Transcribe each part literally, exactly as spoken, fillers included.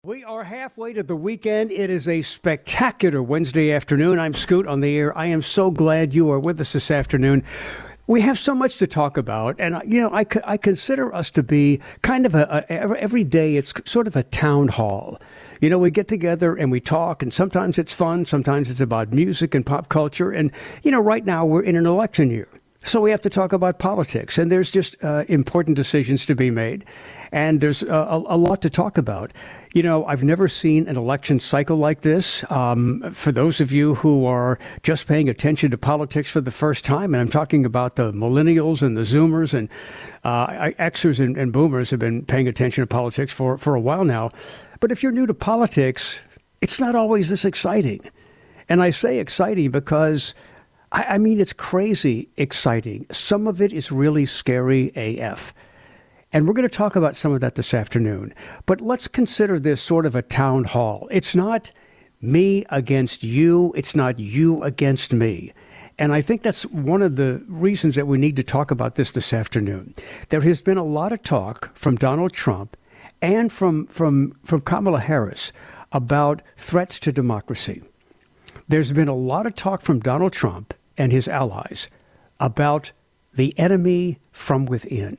We are halfway to the weekend. It is a spectacular Wednesday afternoon. I'm Scoot on the air. I am so glad you are with us this afternoon. We have so much to talk about, and you know, I, I consider us to be kind of a, a every day. It's sort of a town hall. You know, we get together and we talk, and sometimes it's fun, sometimes it's about music and pop culture. And you know, right now we're in an election year, so we have to talk about politics, and there's just uh, important decisions to be made, and there's a, a, a lot to talk about. You know, I've never seen an election cycle like this. Um, for those of you who are just paying attention to politics for the first time, and I'm talking about the millennials and the Zoomers and uh, Xers and, and Boomers have been paying attention to politics for, for a while now. But if you're new to politics, it's not always this exciting. And I say exciting because, I, I mean, it's crazy exciting. Some of it is really scary A F. And we're going to talk about some of that this afternoon. But let's consider this sort of a town hall. It's not me against you. It's not you against me. And I think that's one of the reasons that we need to talk about this this afternoon. There has been a lot of talk from Donald Trump and from, from, from Kamala Harris about threats to democracy. There's been a lot of talk from Donald Trump and his allies about the enemy from within.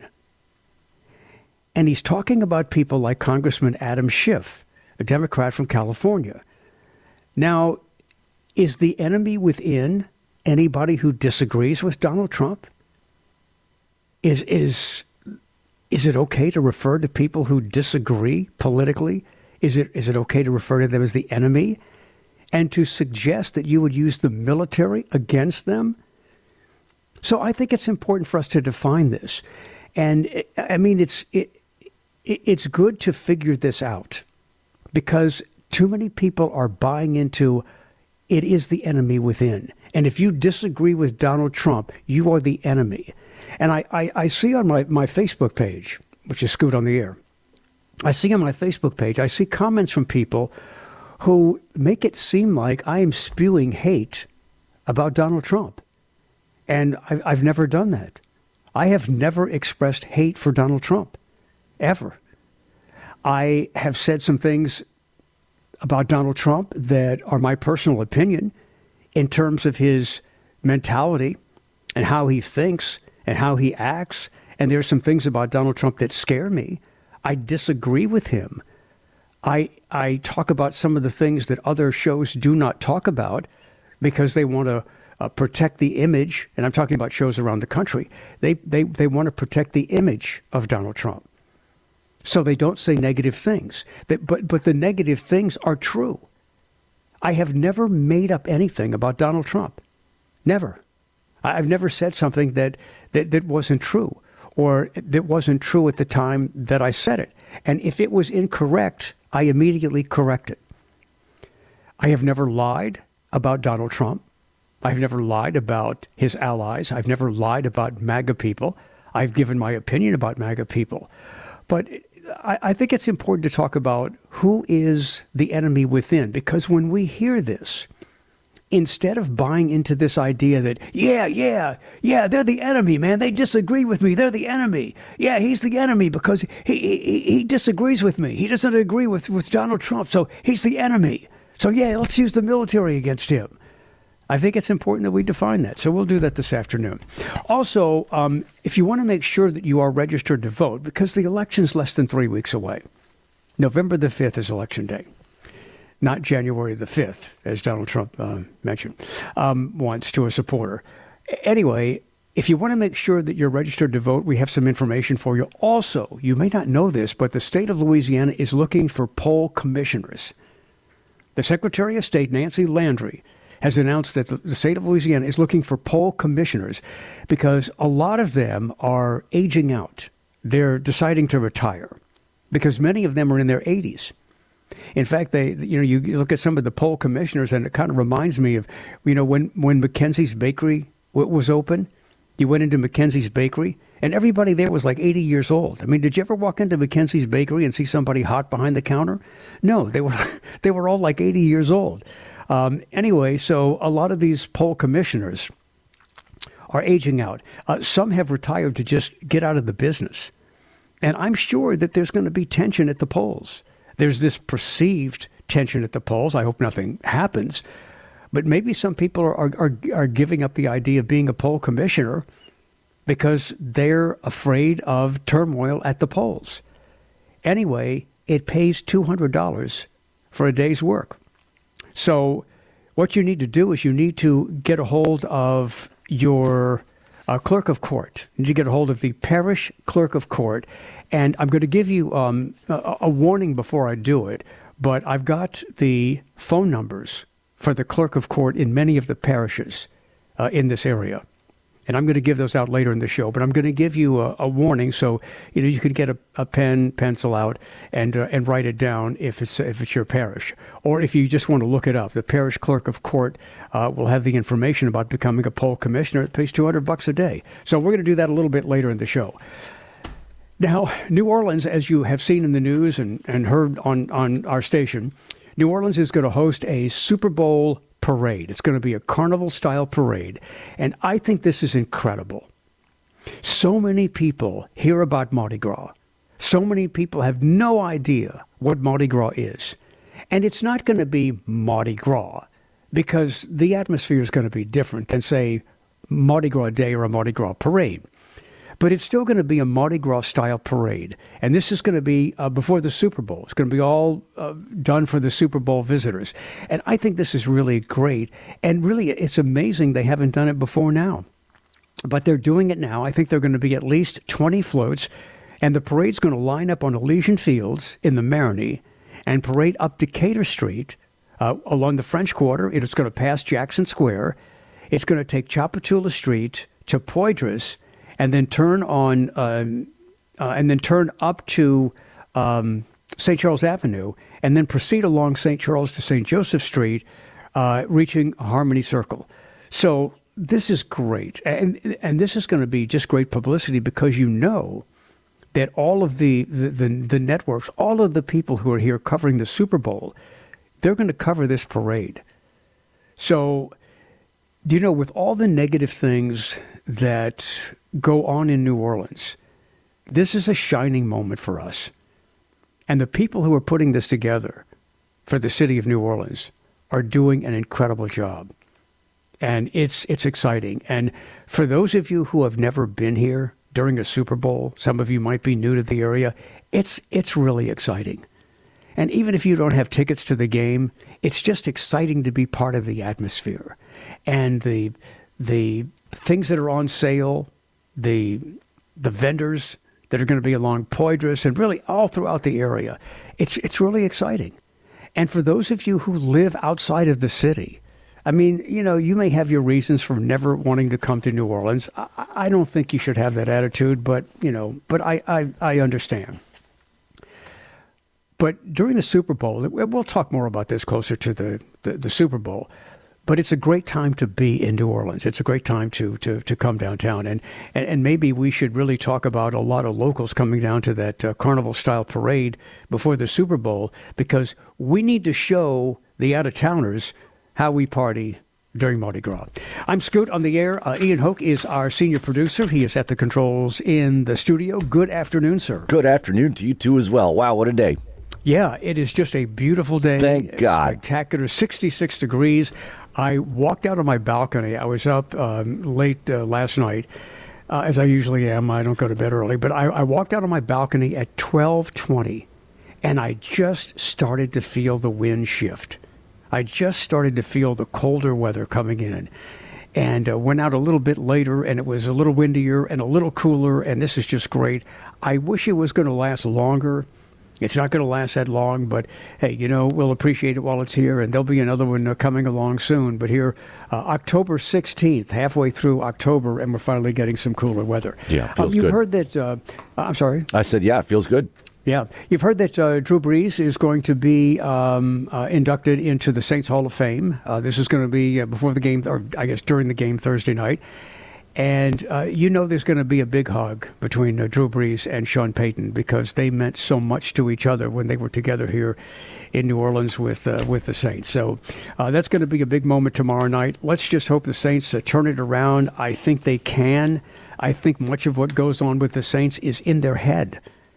And he's talking about people like Congressman Adam Schiff, a Democrat from California. Now, is the enemy within anybody who disagrees with Donald Trump? Is is is it okay to refer to people who disagree politically? Is it is it okay to refer to them as the enemy? And to suggest that you would use the military against them? So I think it's important for us to define this. And I mean, it's it, it's good to figure this out because too many people are buying into it is the enemy within. And if you disagree with Donald Trump, you are the enemy. And I, I, I see on my, my Facebook page, which is Scoot on the Air, I see on my Facebook page, I see comments from people who make it seem like I am spewing hate about Donald Trump. And I've, I've never done that. I have never expressed hate for Donald Trump, ever. I have said some things about Donald Trump that are my personal opinion in terms of his mentality and how he thinks and how he acts. And there are some things about Donald Trump that scare me. I disagree with him. I I talk about some of the things that other shows do not talk about because they want to Uh, protect the image, and I'm talking about shows around the country. They, they, they want to protect the image of Donald Trump. So they don't say negative things. That, but, but the negative things are true. I have never made up anything about Donald Trump. Never. I've never said something that, that, that wasn't true or that wasn't true at the time that I said it. And if it was incorrect, I immediately correct it. I have never lied about Donald Trump. I've never lied about his allies. I've never lied about MAGA people. I've given my opinion about MAGA people. But I, I think it's important to talk about who is the enemy within, because when we hear this, instead of buying into this idea that, yeah, yeah, yeah, they're the enemy, man. They disagree with me. They're the enemy. Yeah, he's the enemy because he he, he disagrees with me. He doesn't agree with, with Donald Trump, so he's the enemy. So, yeah, let's use the military against him. I think it's important that we define that. So we'll do that this afternoon. Also, um, if you want to make sure that you are registered to vote, because the election's less than three weeks away. November the fifth is Election Day, not January the fifth, as Donald Trump uh, mentioned um, once to a supporter. Anyway, if you want to make sure that you're registered to vote, we have some information for you. Also, you may not know this, but the state of Louisiana is looking for poll commissioners. The Secretary of State, Nancy Landry, has announced that the state of Louisiana is looking for poll commissioners because a lot of them are aging out. They're deciding to retire because many of them are in their eighties. In fact, they, you know, you look at some of the poll commissioners and it kind of reminds me of, you know, when, when Mackenzie's Bakery was open, you went into Mackenzie's Bakery and everybody there was like eighty years old. I mean, did you ever walk into Mackenzie's Bakery and see somebody hot behind the counter? No, they were, they were all like eighty years old. Um, anyway, so a lot of these poll commissioners are aging out. Uh, some have retired to just get out of the business. And I'm sure that there's going to be tension at the polls. there's this perceived tension at the polls. I hope nothing happens. But maybe some people are, are, are giving up the idea of being a poll commissioner because they're afraid of turmoil at the polls. Anyway, it pays two hundred dollars for a day's work. So what you need to do is you need to get a hold of your uh, clerk of court. You need to get a hold of the parish clerk of court. And I'm going to give you um, a, a warning before I do it, but I've got the phone numbers for the clerk of court in many of the parishes uh, in this area. And I'm going to give those out later in the show, but I'm going to give you a, a warning so you know you could get a, a pen, pencil out, and uh, and write it down if it's if it's your parish, or if you just want to look it up. The parish clerk of court uh, will have the information about becoming a poll commissioner. It pays two hundred bucks a day. So we're going to do that a little bit later in the show. Now, New Orleans, as you have seen in the news and, and heard on, on our station, New Orleans is going to host a Super Bowl parade. It's going to be a carnival-style parade, and I think this is incredible. So many people hear about Mardi Gras. So many people have no idea what Mardi Gras is. And it's not going to be Mardi Gras because the atmosphere is going to be different than, say, Mardi Gras Day or a Mardi Gras parade. But it's still going to be a Mardi Gras-style parade. And this is going to be uh, before the Super Bowl. It's going to be all uh, done for the Super Bowl visitors. And I think this is really great. And really, it's amazing they haven't done it before now. But they're doing it now. I think they're going to be at least twenty floats. And the parade's going to line up on Elysian Fields in the Marigny and parade up Decatur Street uh, along the French Quarter. It's going to pass Jackson Square. It's going to take Tchoupitoulas Street to Poydras, and then turn on, um, uh, and then turn up to um, Saint Charles Avenue, and then proceed along Saint Charles to Saint Joseph Street, uh, reaching Harmony Circle. So this is great, and and this is going to be just great publicity because you know that all of the the, the the networks, all of the people who are here covering the Super Bowl, they're going to cover this parade. So, do you know, with all the negative things that go on in New Orleans, this is a shining moment for us. And the people who are putting this together for the city of New Orleans are doing an incredible job. And it's it's exciting. And for those of you who have never been here during a Super Bowl, some of you might be new to the area, it's it's really exciting. And even if you don't have tickets to the game, it's just exciting to be part of the atmosphere. And the the things that are on sale, the the vendors that are going to be along Poydras and really all throughout the area. It's it's really exciting. And for those of you who live outside of the city, I mean, you know, you may have your reasons for never wanting to come to New Orleans. I, I don't think you should have that attitude, but, you know, but I, I, I understand. But during the Super Bowl, we'll talk more about this closer to the, the, the Super Bowl. But it's a great time to be in New Orleans. It's a great time to to, to come downtown. And, and, and maybe we should really talk about a lot of locals coming down to that uh, carnival-style parade before the Super Bowl, because we need to show the out-of-towners how we party during Mardi Gras. I'm Scoot on the air. Uh, Ian Hoke is our senior producer. He is at the controls in the studio. Good afternoon, sir. Good afternoon to you, too, as well. Wow, what a day. Yeah, it is just a beautiful day. Thank God. Spectacular, sixty-six degrees. I walked out on my balcony. I was up um, late uh, last night, uh, as I usually am. I don't go to bed early. But I, I walked out on my balcony at twelve twenty, and I just started to feel the wind shift. I just started to feel the colder weather coming in. And uh, went out a little bit later, and it was a little windier and a little cooler, and this is just great. I wish it was going to last longer. It's not going to last that long, but hey, you know, we'll appreciate it while it's here, and there'll be another one uh, coming along soon. But here, uh, October sixteenth, halfway through October, and we're finally getting some cooler weather. Yeah, feels um, you've good. heard that, uh, I'm sorry? I said, yeah, it feels good. Yeah. You've heard that uh, Drew Brees is going to be um, uh, inducted into the Saints Hall of Fame. Uh, this is going to be uh, before the game, or I guess during the game Thursday night. And uh, you know there's going to be a big hug between uh, Drew Brees and Sean Payton because they meant so much to each other when they were together here in New Orleans with uh, with the Saints. So uh, that's going to be a big moment tomorrow night. Let's just hope the Saints uh, turn it around. I think they can. I think much of what goes on with the Saints is in their head.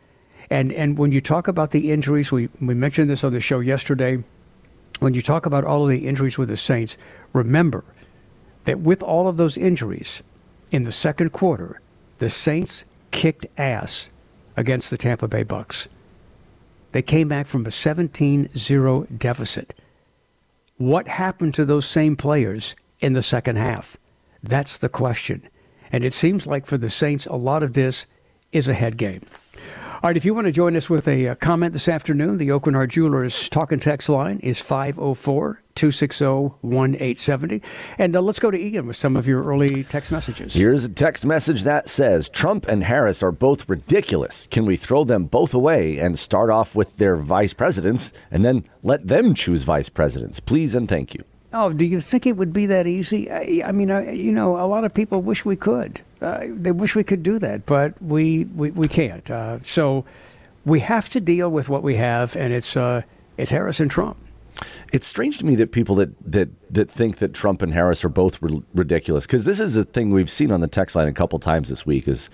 And and when you talk about the injuries, we, we mentioned this on the show yesterday, when you talk about all of the injuries with the Saints, remember that with all of those injuries in the second quarter, the Saints kicked ass against the Tampa Bay Bucks. They came back from a seventeen zero deficit. What happened to those same players in the second half? That's the question. And it seems like for the Saints, a lot of this is a head game. All right, if you want to join us with a, a comment this afternoon, the Oakenhart Jewelers talk and text line is five oh four, two six oh, one eight seven oh. And uh, let's go to Ian with some of your early text messages. Here's a text message that says, Trump and Harris are both ridiculous. Can we throw them both away and start off with their vice presidents and then let them choose vice presidents? Please and thank you. Oh, do you think it would be that easy? I, I mean, I, you know, a lot of people wish we could. Uh, they wish we could do that, but we we, we can't. Uh, so we have to deal with what we have, and it's uh, it's Harris and Trump. It's strange to me that people that that, that think that Trump and Harris are both r- ridiculous, because this is a thing we've seen on the text line a couple times this week, is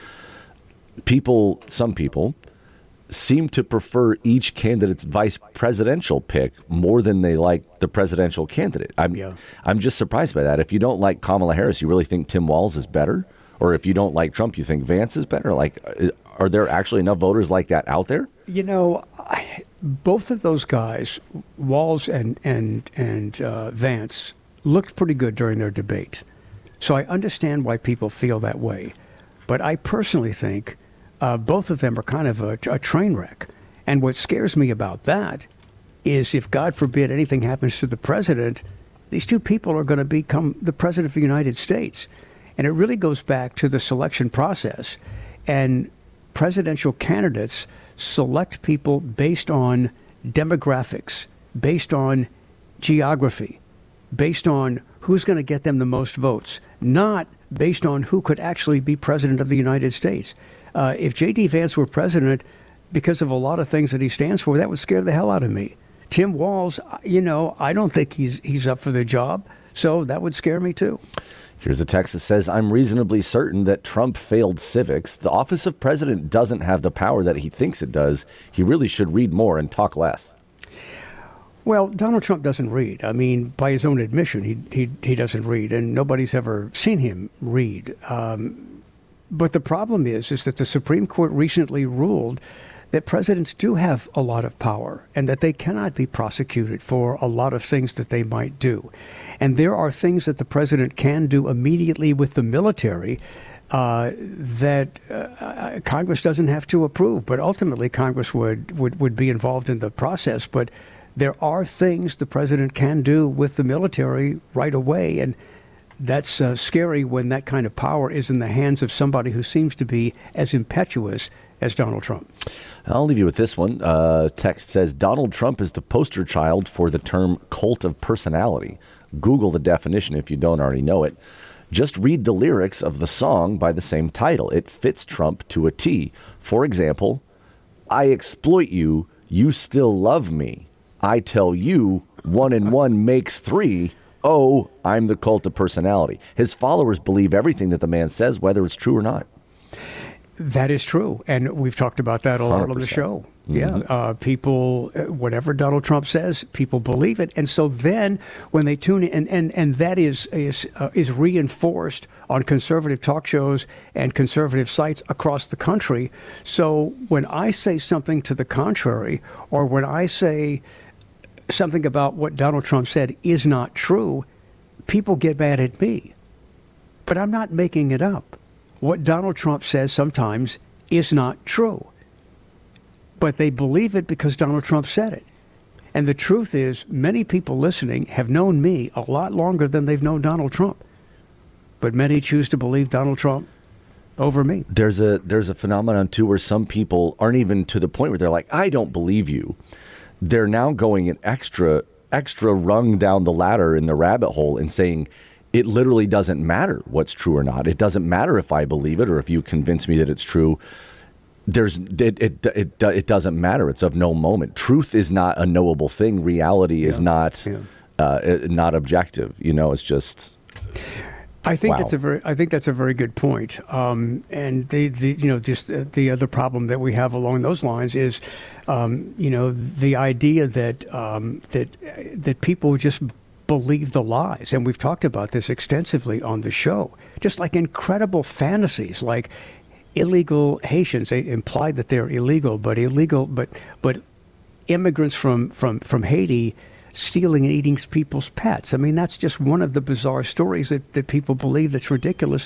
people, some people, seem to prefer each candidate's vice presidential pick more than they like the presidential candidate. I'm Yeah. I'm just surprised by that. If you don't like Kamala Harris, you really think Tim Walz is better? Or if you don't like Trump, you think Vance is better? Like, are there actually enough voters like that out there? You know, I, both of those guys, Walz and and and uh, Vance, looked pretty good during their debate. So I understand why people feel that way. But I personally think uh, both of them are kind of a, a train wreck. And what scares me about that is if, God forbid, anything happens to the president, these two people are going to become the president of the United States. And it really goes back to the selection process. And presidential candidates select people based on demographics, based on geography, based on who's going to get them the most votes, not based on who could actually be president of the United States. Uh, if J D. Vance were president, because of a lot of things that he stands for, that would scare the hell out of me. Tim Walz, you know, I don't think he's he's up for the job, so that would scare me too. Here's a text that says, I'm reasonably certain that Trump failed civics. The office of president doesn't have the power that he thinks it does. He really should read more and talk less. Well, Donald Trump doesn't read. I mean, by his own admission, he he, he doesn't read, and nobody's ever seen him read. Um, but the problem is, is that the Supreme Court recently ruled that presidents do have a lot of power and that they cannot be prosecuted for a lot of things that they might do. And there are things that the president can do immediately with the military uh, that uh, Congress doesn't have to approve. But ultimately, Congress would, would, would be involved in the process. But there are things the president can do with the military right away. And that's uh, scary when that kind of power is in the hands of somebody who seems to be as impetuous as Donald Trump. I'll leave you with this one. Uh, text says, Donald Trump is the poster child for the term cult of personality. Google the definition if you don't already know it. Just read the lyrics of the song by the same title. It fits Trump to a T. For example, I exploit you, you still love me. I tell you, one and one makes three. Oh, I'm the cult of personality. His followers believe everything that the man says, whether it's true or not. That is true. And we've talked about that a lot on the one hundred percent. show. Mm-hmm. Yeah. Uh, people, whatever Donald Trump says, people believe it. And so then when they tune in, and, and, and that is, is, uh, is reinforced on conservative talk shows and conservative sites across the country. So when I say something to the contrary, or when I say something about what Donald Trump said is not true, people get mad at me. But I'm not making it up. What Donald Trump says sometimes is not true. But they believe it because Donald Trump said it. And the truth is, many people listening have known me a lot longer than they've known Donald Trump. But many choose to believe Donald Trump over me. There's a there's a phenomenon, too, where some people aren't even to the point where they're like, I don't believe you. They're now going an extra, extra rung down the ladder in the rabbit hole and saying, it literally doesn't matter what's true or not. It doesn't matter if I believe it or if you convince me that it's true. There's it it it, it doesn't matter. It's of no moment. Truth is not a knowable thing. Reality is Yeah. not Yeah. uh, not objective. You know, it's just. I think Wow. that's a very, I think that's a very good point. Um, and the, the, you know, just uh, the other problem that we have along those lines is, um, you know, the idea that um, that that people just believe the lies, and we've talked about this extensively on the show. Just like incredible fantasies, like illegal Haitians. They implied that they're illegal, but illegal, but but immigrants from from from Haiti stealing and eating people's pets. I mean, that's just one of the bizarre stories that, that people believe that's ridiculous.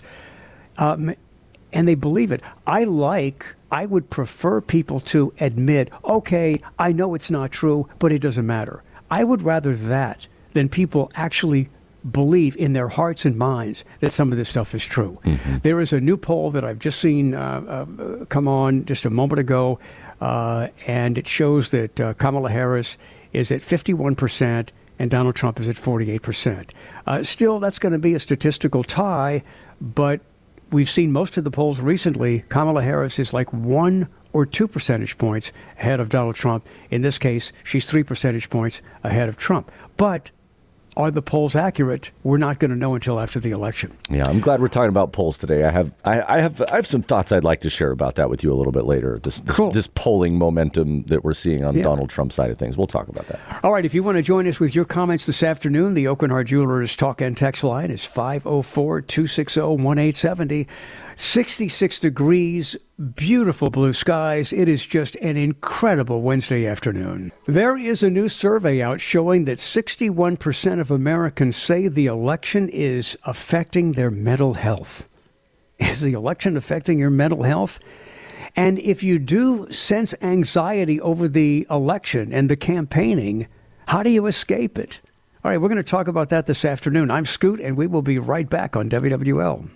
Um, and they believe it. I like, I would prefer people to admit, okay, I know it's not true, but it doesn't matter. I would rather that than people actually believe in their hearts and minds that some of this stuff is true. Mm-hmm. There is a new poll that I've just seen uh, uh, come on just a moment ago, uh, and it shows that uh, Kamala Harris is at fifty-one percent and Donald Trump is at forty-eight percent. Uh, still, that's going to be a statistical tie, but we've seen most of the polls recently. Kamala Harris is like one or two percentage points ahead of Donald Trump. In this case, she's three percentage points ahead of Trump. But are the polls accurate? We're not going to know until after the election. Yeah, I'm glad we're talking about polls today. I have I, I have I have some thoughts I'd like to share about that with you a little bit later. This this, Cool. this polling momentum that we're seeing on Yeah. Donald Trump's side of things. We'll talk about that. All right, if you want to join us with your comments this afternoon, the Oakenhart Jewelers talk and text line is five oh four, two six oh, one eight seven oh. sixty-six degrees, beautiful blue skies. It is just an incredible Wednesday afternoon. There is a new survey out showing that sixty-one percent of Americans say the election is affecting their mental health. Is the election affecting your mental health? And if you do sense anxiety over the election and the campaigning, how do you escape it? All right, we're going to talk about that this afternoon. I'm Scoot, and we will be right back on W W L.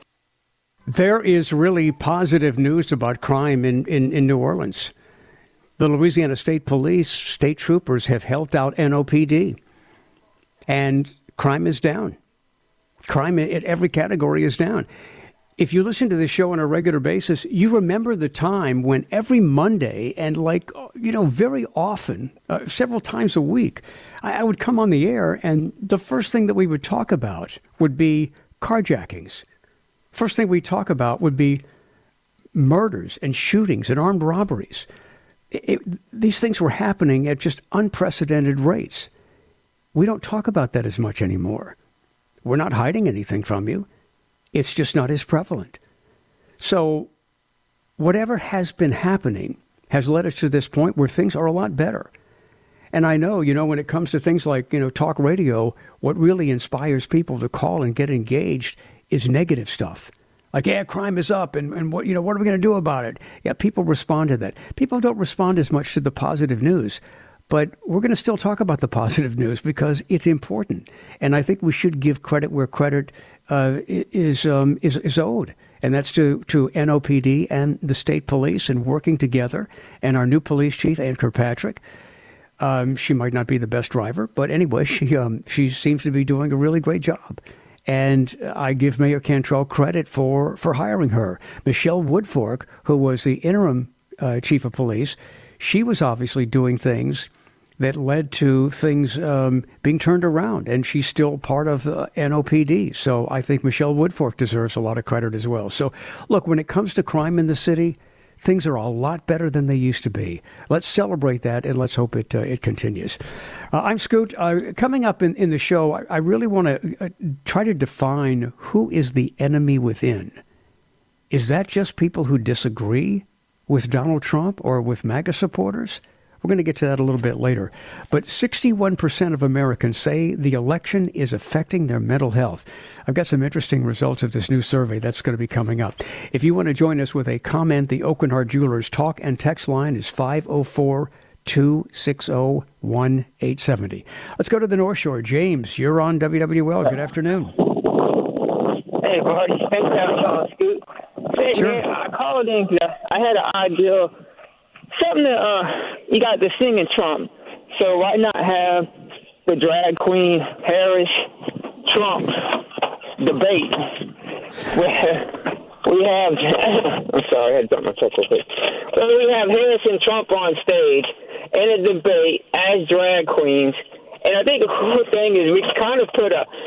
There is really positive news about crime in, in, in New Orleans. The Louisiana State Police, state troopers have helped out N O P D, and crime is down. Crime in every category is down. If you listen to this show on a regular basis, you remember the time when every Monday and like, you know, very often, uh, several times a week, I, I would come on the air and the first thing that we would talk about would be carjackings. First thing we talk about would be murders and shootings and armed robberies. It, it, these things were happening at just unprecedented rates. We don't talk about that as much anymore. We're not hiding anything from you. It's just not as prevalent. So whatever has been happening has led us to this point where things are a lot better. And I know, you know, when it comes to things like, you know, talk radio, what really inspires people to call and get engaged is negative stuff. Like, yeah, crime is up, and, and what, you know, what are we going to do about it? Yeah, people respond to that. People don't respond as much to the positive news, but we're going to still talk about the positive news because it's important. And I think we should give credit where credit uh, is, um, is is owed. And that's to, to N O P D and the state police and working together, and our new police chief, Ann Kirkpatrick. Um, she might not be the best driver, but anyway, she um, she seems to be doing a really great job. And I give Mayor Cantrell credit for, for hiring her. Michelle Woodfork, who was the interim uh, chief of police, she was obviously doing things that led to things um, being turned around, and she's still part of uh, N O P D. So I think Michelle Woodfork deserves a lot of credit as well. So look, when it comes to crime in the city, things are a lot better than they used to be. Let's celebrate that, and let's hope it uh, it continues. Uh, I'm Scoot. Uh, coming up in, in the show, I, I really want to uh, try to define who is the enemy within. Is that just people who disagree with Donald Trump or with MAGA supporters? We're going to get to that a little bit later. But sixty-one percent of Americans say the election is affecting their mental health. I've got some interesting results of this new survey that's going to be coming up. If you want to join us with a comment, the Oakenhart Jewelers talk and text line is five oh four, two six oh, one eight seven oh. Let's go to the North Shore. James, you're on W W L. Good afternoon. Hey, buddy. Thanks for having me on, Scoot. Say, Sure. man, I called in because I had an idea. Something that uh, you got the singing Trump. So why not have the drag queen Harris Trump debate where we have I'm sorry, I had to dump myself real quick. So we have Harris and Trump on stage in a debate as drag queens. And I think the cool thing is we kind of put a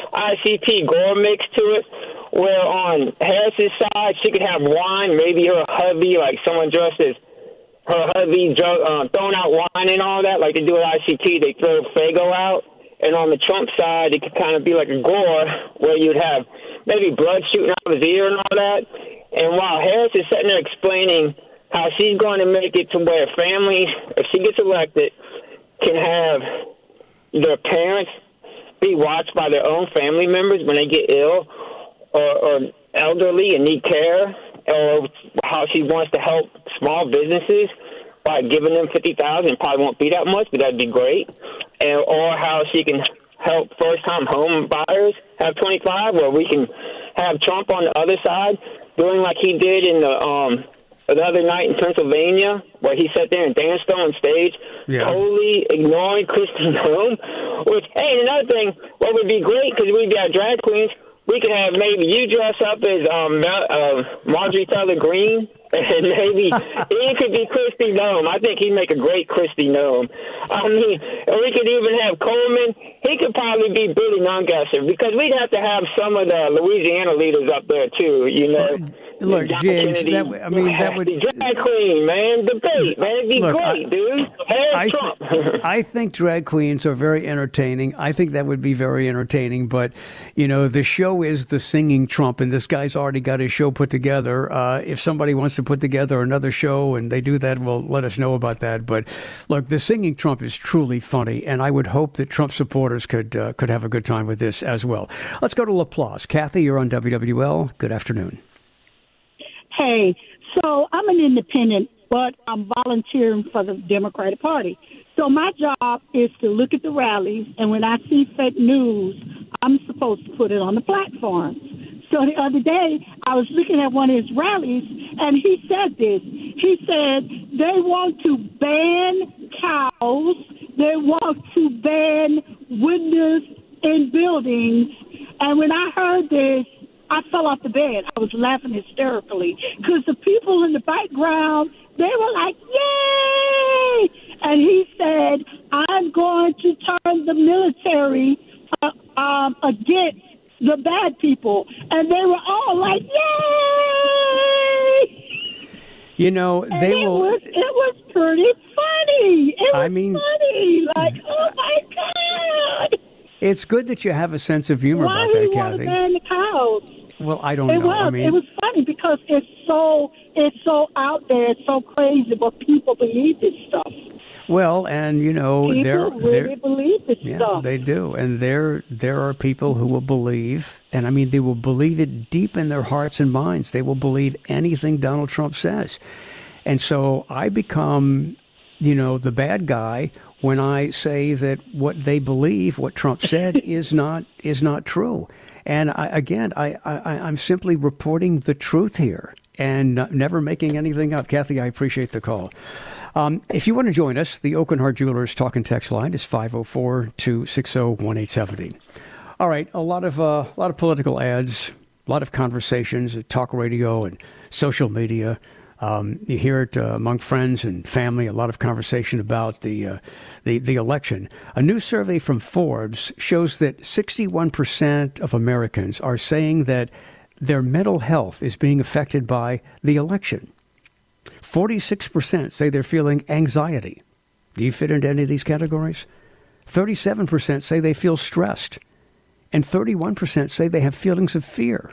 I C P Gore mix to it, where on Harris's side, she could have wine, maybe her hubby, like someone dressed as her hubby, drug, uh, throwing out wine and all that, like they do at I C P, they throw Faygo out. And on the Trump side, it could kind of be like a Gore, where you'd have maybe blood shooting out of his ear and all that. And while Harris is sitting there explaining how she's going to make it to where families, if she gets elected, can have their parents be watched by their own family members when they get ill or, or elderly and need care, or how she wants to help small businesses by giving them fifty thousand dollars. Probably won't be that much, but that'd be great. And, or how she can help first-time home buyers have twenty-five, where we can have Trump on the other side doing like he did in the um, the other night in Pennsylvania, where he sat there and danced on stage, yeah. totally ignoring Kristi Noem. Which, hey, another thing, what would be great, because we'd got drag queens, we could have maybe you dress up as um, uh, Marjorie Taylor Greene, and maybe he could be Kristi Noem. I think he'd make a great Kristi Noem. I mean, and we could even have Coleman. He could probably be Billy Nungesser, because we'd have to have some of the Louisiana leaders up there, too, you know. Look, James, that, I mean, that would... Drag queen, man. Debate, man. It'd be look, great, I, dude. Harris Trump. Th- I think drag queens are very entertaining. I think that would be very entertaining. But, you know, the show is the singing Trump, and this guy's already got his show put together. Uh, if somebody wants to put together another show and they do that, well, let us know about that. But, look, the singing Trump is truly funny, and I would hope that Trump supporters could uh, could have a good time with this as well. Let's go to LaPlace. Kathy, you're on W W L. Good afternoon. Hey, so I'm an independent, but I'm volunteering for the Democratic Party. So my job is to look at the rallies, and when I see fake news, I'm supposed to put it on the platform. So the other day, I was looking at one of his rallies, and he said this. He said they want to ban cows, they want to ban windows in buildings, and when I heard this, I fell off the bed. I was laughing hysterically because the people in the background, they were like, yay! And he said, I'm going to turn the military uh, um, against the bad people. And they were all like, yay! You know, and they it will. Was, it was pretty funny. It was I mean, funny. Like, oh, my God. It's good that you have a sense of humor Why about that, Kathy. Why do you want to ban the cows? Well, I don't it know. Was. I mean, it was funny because it's so it's so out there, it's so crazy, but people believe this stuff. Well, and you know, people there really believe this yeah, stuff. They do, and there there are people who will believe, and I mean, they will believe it deep in their hearts and minds. They will believe anything Donald Trump says, and so I become, you know, the bad guy when I say that what they believe, what Trump said, is not is not true. And I, again, I, I, I'm simply reporting the truth here and uh, never making anything up. Kathy, I appreciate the call. Um, if you want to join us, the Oakenhart Jewelers talk and text line is five oh four, two six oh, one eight seven oh. All right, a lot of uh, a lot of political ads, a lot of conversations at talk radio and social media. Um, you hear it uh, among friends and family, a lot of conversation about the, uh, the the election. A new survey from Forbes shows that sixty-one percent of Americans are saying that their mental health is being affected by the election. forty-six percent say they're feeling anxiety. Do you fit into any of these categories? thirty-seven percent say they feel stressed. And thirty-one percent say they have feelings of fear.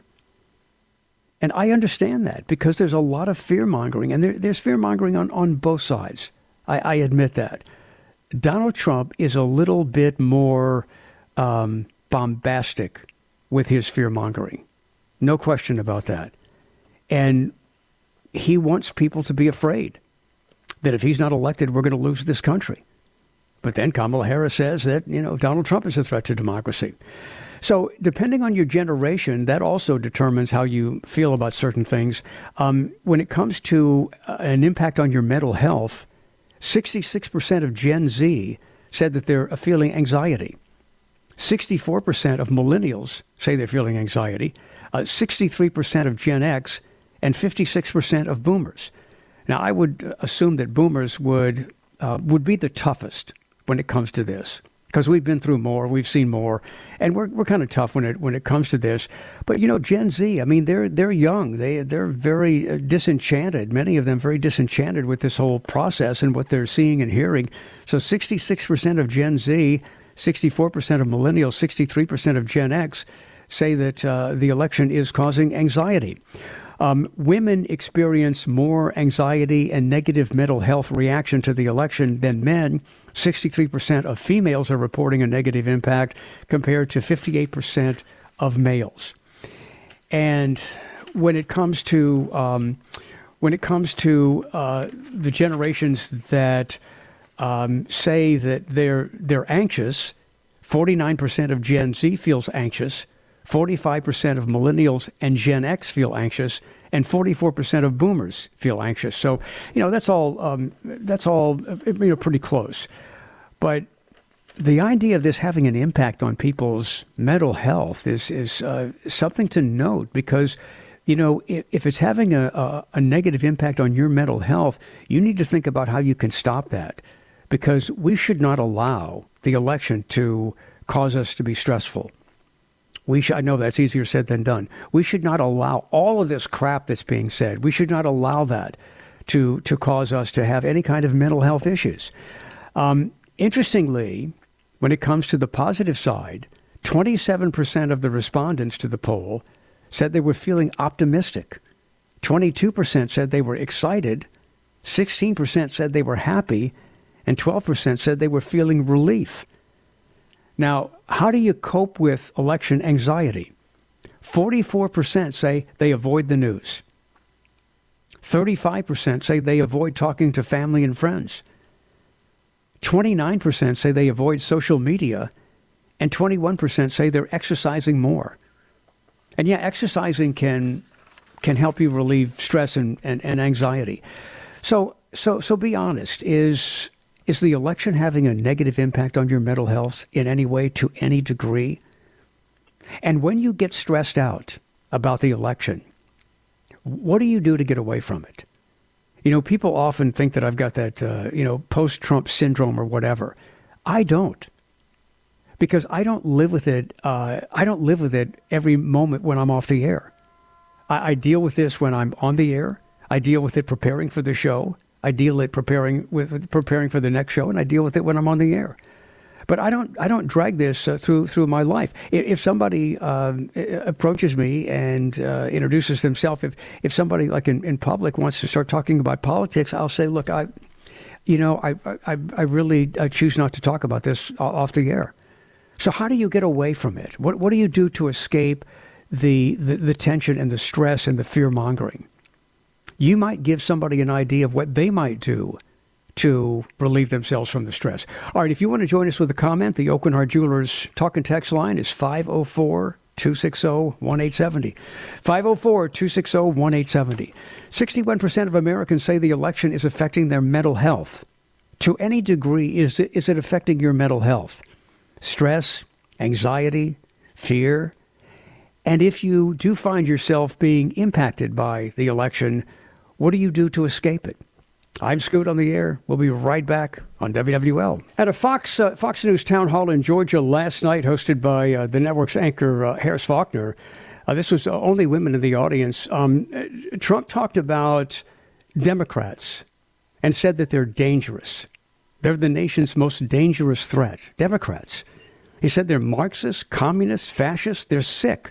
And I understand that because there's a lot of fear-mongering, and there, there's fear-mongering on, on both sides. I, I admit that. Donald Trump is a little bit more um, bombastic with his fear-mongering. No question about that. And he wants people to be afraid that if he's not elected, we're going to lose this country. But then Kamala Harris says that, you know, Donald Trump is a threat to democracy. So depending on your generation, that also determines how you feel about certain things. Um, when it comes to uh, an impact on your mental health, sixty-six percent of Gen Z said that they're feeling anxiety. sixty-four percent of millennials say they're feeling anxiety. Uh, sixty-three percent of Gen X and fifty-six percent of boomers. Now, I would assume that boomers would uh, would be the toughest when it comes to this. because we've been through more, we've seen more, and we're we're kind of tough when it when it comes to this. But you know, Gen Z, I mean, they're they're young, they they're very uh, disenchanted. Many of them very disenchanted with this whole process and what they're seeing and hearing. So, sixty-six percent of Gen Z, sixty-four percent of millennials, sixty-three percent of Gen X say that uh, the election is causing anxiety. Um, women experience more anxiety and negative mental health reaction to the election than men. sixty-three percent of females are reporting a negative impact compared to fifty-eight percent of males. And when it comes to um, when it comes to uh, the generations that um, say that they're they're anxious, forty-nine percent of Gen Z feels anxious. forty-five percent of millennials and Gen X feel anxious, and forty-four percent of boomers feel anxious. So, you know, that's all, um, that's all, you know, pretty close. But the idea of this having an impact on people's mental health is, is uh, something to note, because, you know, if, if it's having a, a, a negative impact on your mental health, you need to think about how you can stop that, because we should not allow the election to cause us to be stressful. We should, I know that's easier said than done. We should not allow all of this crap that's being said. We should not allow that to to cause us to have any kind of mental health issues. Um, interestingly, when it comes to the positive side, twenty-seven percent of the respondents to the poll said they were feeling optimistic. twenty-two percent said they were excited. sixteen percent said they were happy. And twelve percent said they were feeling relief. Now, how do you cope with election anxiety? forty-four percent say they avoid the news. thirty-five percent say they avoid talking to family and friends. twenty-nine percent say they avoid social media. And twenty-one percent say they're exercising more. And yeah, exercising can can help you relieve stress and, and, and anxiety. So so so be honest. Is Is the election having a negative impact on your mental health in any way, to any degree? And when you get stressed out about the election, what do you do to get away from it? You know, people often think that I've got that, uh, you know, post-Trump syndrome or whatever. I don't. Because I don't live with it. Uh, I don't live with it every moment when I'm off the air. I, I deal with this when I'm on the air. I deal with it preparing for the show. I deal with preparing with preparing for the next show, and I deal with it when I'm on the air. But I don't I don't drag this uh, through through my life. If, if somebody um, approaches me and uh, introduces themselves, if if somebody like in, in public wants to start talking about politics, I'll say, look, I, you know, I I, I really I choose not to talk about this off the air. So how do you get away from it? What what do you do to escape the the, the tension and the stress and the fear mongering? You might give somebody an idea of what they might do to relieve themselves from the stress. All right, if you want to join us with a comment, the Aucoin Hart Jewelers talk and text line is five oh four, two six zero, one eight seven zero. five oh four, two six zero, one eight seven zero. sixty-one percent of Americans say the election is affecting their mental health. To any degree, is it, is it affecting your mental health? Stress, anxiety, fear. And if you do find yourself being impacted by the election, what do you do to escape it? I'm Scoot on the air. We'll be right back on W W L. At a Fox uh, Fox News town hall in Georgia last night, hosted by uh, the network's anchor, uh, Harris Faulkner, uh, this was only women in the audience. Um, Trump talked about Democrats and said that they're dangerous. They're the nation's most dangerous threat. Democrats. He said they're Marxists, communists, fascists. They're sick.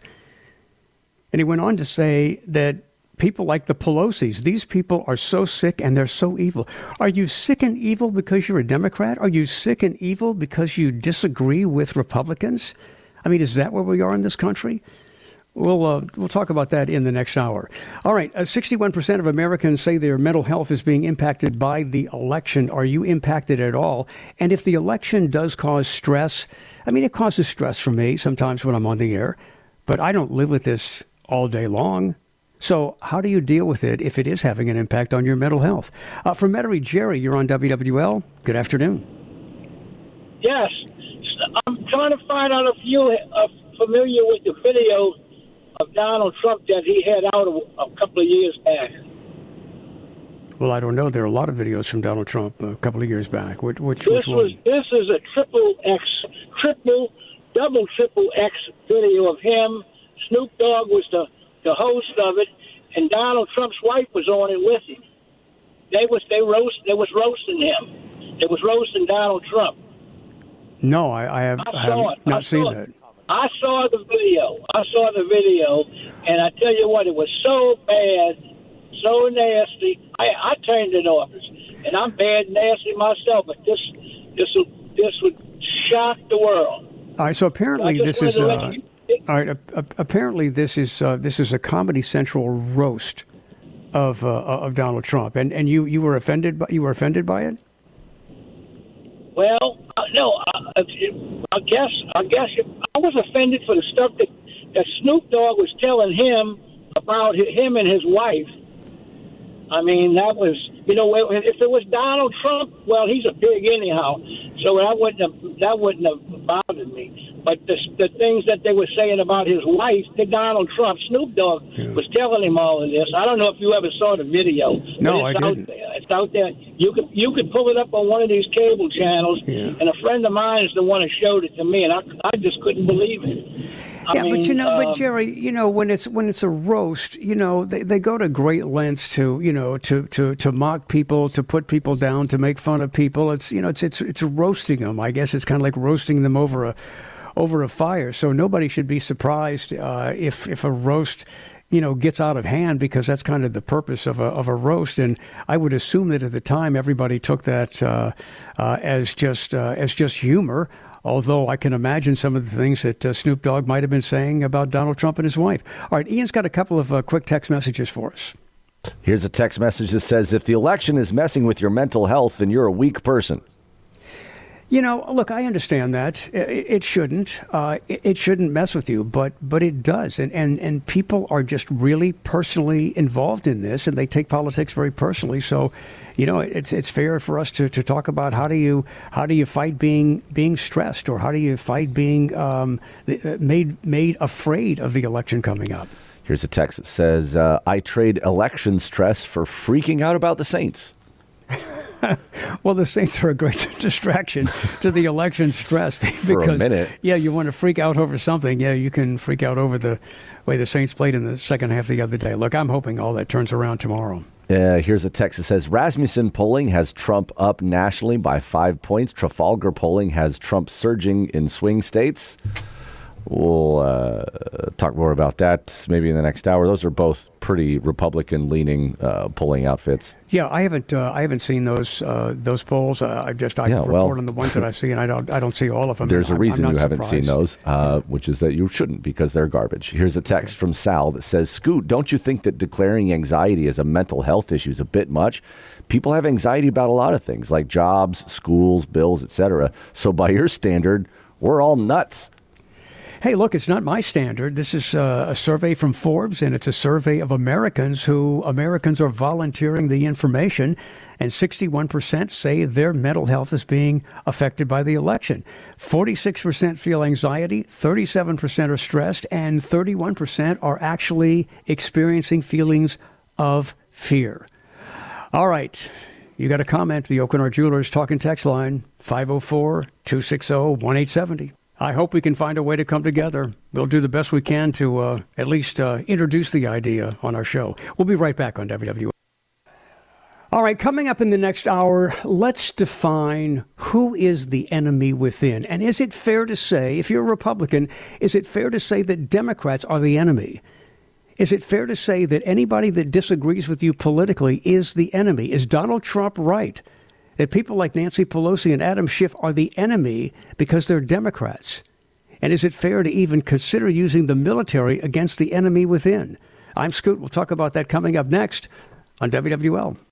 And he went on to say that people like the Pelosi's, these people are so sick and they're so evil. Are you sick and evil because you're a Democrat? Are you sick and evil because you disagree with Republicans? I mean, is that where we are in this country? We'll uh, we'll talk about that in the next hour. All right, uh, sixty-one percent of Americans say their mental health is being impacted by the election. Are you impacted at all? And if the election does cause stress, I mean, it causes stress for me sometimes when I'm on the air, but I don't live with this all day long. So how do you deal with it if it is having an impact on your mental health? Uh, from Metairie, Jerry, you're on W W L. Good afternoon. Yes. I'm trying to find out if you are familiar with the video of Donald Trump that he had out a, a couple of years back. Well, I don't know. There are a lot of videos from Donald Trump a couple of years back. Which, which, This which one? was this is a triple X, triple, double triple X video of him. Snoop Dogg was the, the host of it, and Donald Trump's wife was on it with him. They was they roast they was roasting him. They was roasting Donald Trump. No, I, I have, I I saw have it. not I seen saw that. it. I saw the video. I saw the video, and I tell you what, it was so bad, so nasty. I, I turned it off, and I'm bad, and nasty myself. But this, this, would, this would shock the world. All right. So apparently I this just is. wanted to Uh, let you- all right. Uh, apparently this is uh, this is a Comedy Central roast of uh, of Donald Trump, and and you you were offended by you were offended by it. Well, uh, no, I, I guess I guess I was offended for the stuff that, that Snoop Dogg was telling him about hi- him and his wife. I mean, that was, you know, if it was Donald Trump, well, he's a pig anyhow, so that wouldn't have, that wouldn't have bothered me. But the, the things that they were saying about his wife, the Donald Trump, Snoop Dogg Yeah. was telling him all of this. I don't know if you ever saw the video. No, but it's I out didn't. there. It's out there. You could you could pull it up on one of these cable channels, Yeah. and a friend of mine is the one who showed it to me, and I, I just couldn't believe it. I Yeah, mean, but you know, um, but Jerry, you know, when it's when it's a roast, you know, they, they go to great lengths to, you know, to, to, to mock people, to put people down, to make fun of people. It's, you know, it's it's it's roasting them. I guess it's kind of like roasting them over a over a fire. So nobody should be surprised uh, if if a roast, you know, gets out of hand, because that's kind of the purpose of a of a roast. And I would assume that at the time everybody took that uh, uh, as just uh, as just humor. Although I can imagine some of the things that uh, Snoop Dogg might have been saying about Donald Trump and his wife. All right, Ian's got a couple of uh, quick text messages for us. Here's a text message that says, if the election is messing with your mental health, then you're a weak person. You know, look, I understand that. It, it shouldn't. Uh, it, it shouldn't mess with you, but but it does. And, and, and people are just really personally involved in this, and they take politics very personally. So, you know, it's it's fair for us to, to talk about how do you how do you fight being being stressed, or how do you fight being um, made made afraid of the election coming up. Here's a text that says, uh, I trade election stress for freaking out about the Saints. Well, the Saints are a great distraction to the election stress. Because, For a minute. Yeah, you want to freak out over something. Yeah, you can freak out over the way the Saints played in the second half the other day. Look, I'm hoping all that turns around tomorrow. Uh, here's a text that says, Rasmussen polling has Trump up nationally by five points. Trafalgar polling has Trump surging in swing states. We'll uh, talk more about that maybe in the next hour. Those are both pretty Republican-leaning uh, polling outfits. Yeah, I haven't uh, I haven't seen those uh, those polls. Uh, I just I Yeah, report well, on the ones that I see, and I don't I don't see all of them. There's a I'm- reason I'm you not haven't seen surprised. those, uh, which is that you shouldn't, because they're garbage. Here's a text from Sal that says, Scoot, don't you think that declaring anxiety as a mental health issue is a bit much? People have anxiety about a lot of things, like jobs, schools, bills, et cetera. So by your standard, we're all nuts. Hey, look, it's not my standard. This is uh, a survey from Forbes, and it's a survey of Americans who Americans are volunteering the information, and sixty-one percent say their mental health is being affected by the election. forty-six percent feel anxiety, thirty-seven percent are stressed, and thirty-one percent are actually experiencing feelings of fear. All right. You got a comment, the Oakenard Jewelers talking text line, five oh four, two six oh, one eight seven oh. I hope we can find a way to come together. We'll do the best we can to uh, at least uh, introduce the idea on our show. We'll be right back on W W L. All right, coming up in the next hour, let's define who is the enemy within. And is it fair to say, if you're a Republican, is it fair to say that Democrats are the enemy? Is it fair to say that anybody that disagrees with you politically is the enemy? Is Donald Trump right? That people like Nancy Pelosi and Adam Schiff are the enemy because they're Democrats? And is it fair to even consider using the military against the enemy within? I'm Scoot. We'll talk about that coming up next on W W L.